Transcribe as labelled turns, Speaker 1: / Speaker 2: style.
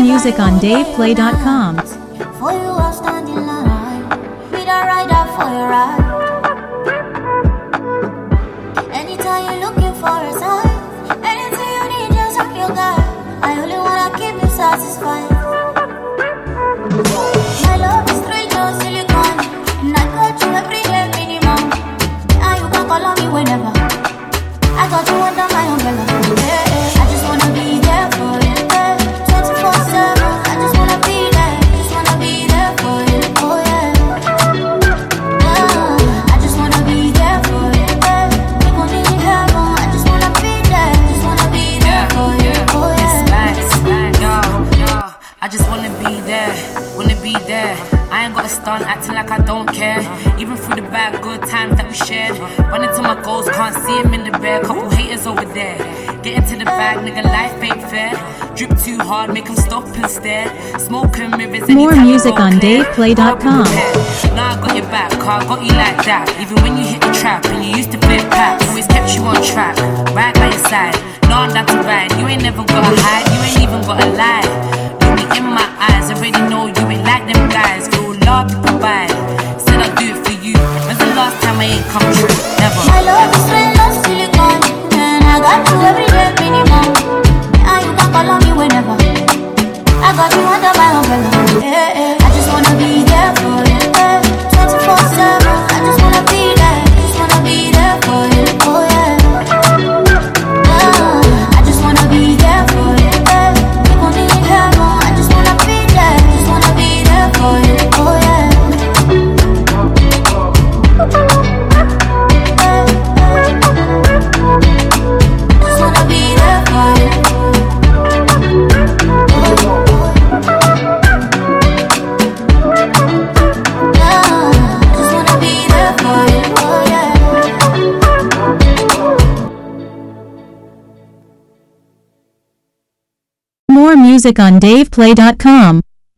Speaker 1: music on DavePlay.com.
Speaker 2: For you, I'll stand in line. Be the rider for your ride. Anytime you're looking for a sign, anything you need, just have your guy. I only wanna keep you satisfied. My love is real, no silicone. And I got you every day minimum. And you can call on me whenever. I got you under my umbrella. Yeah, I just wanna be there for you. 24/7. I just wanna be there. Just wanna be there for you. Oh yeah. I just wanna be there for you. We gon' need heaven. I just wanna be there. Just wanna be there for you. Oh yeah.
Speaker 3: It's like, yo. I just wanna be there. Wanna be there. I ain't gotta stunt, acting like I don't care. Even through the bad good times that we shared. Running to my goals, can't see him in the bed. Couple haters over there. Get into the bag, nigga, life ain't fair. Drip too hard, make him stop and stare. Smoking mirrors.
Speaker 1: More music on DavePlay.com.
Speaker 3: Now I got your back, car got you like that. Even when you hit the trap and you used to flip packs, always kept you on track, right by your side. No, I'm down to ride. You ain't never gotta hide, you ain't even gotta lie. Look me in my eyes, already know you ain't like them guys. Feel love you provide. Said I'll do it for you. When's the last time I ain't come true? Never.
Speaker 2: My love is real, no silicone. And I got you every day minimum. And you can call on me whenever. I got you under my umbrella. Yeah, I just wanna be there for you. 24/7. I just wanna be there. Just wanna be there for you. Oh yeah. I just wanna be there for you. We gon' need heaven. I just wanna be there. Just wanna be there for you. Oh yeah. Just wanna be there for you. Just wanna be there for you. Oh yeah.
Speaker 1: More music on DavePlay.com.